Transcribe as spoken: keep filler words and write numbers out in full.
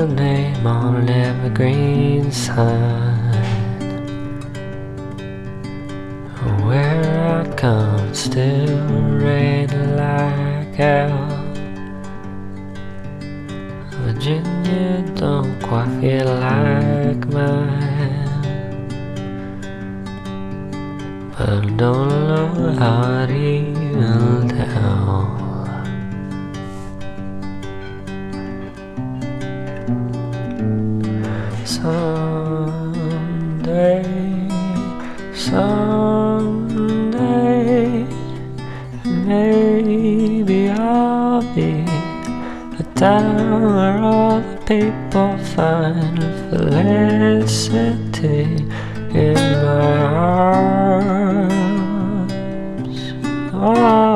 your name on an evergreen sign. Where I come, still rain like hell. Virginia don't quite feel like mine, but I don't know how it even tell. Someday, someday, maybe I'll be a town where all the people find felicity in my arms. Oh.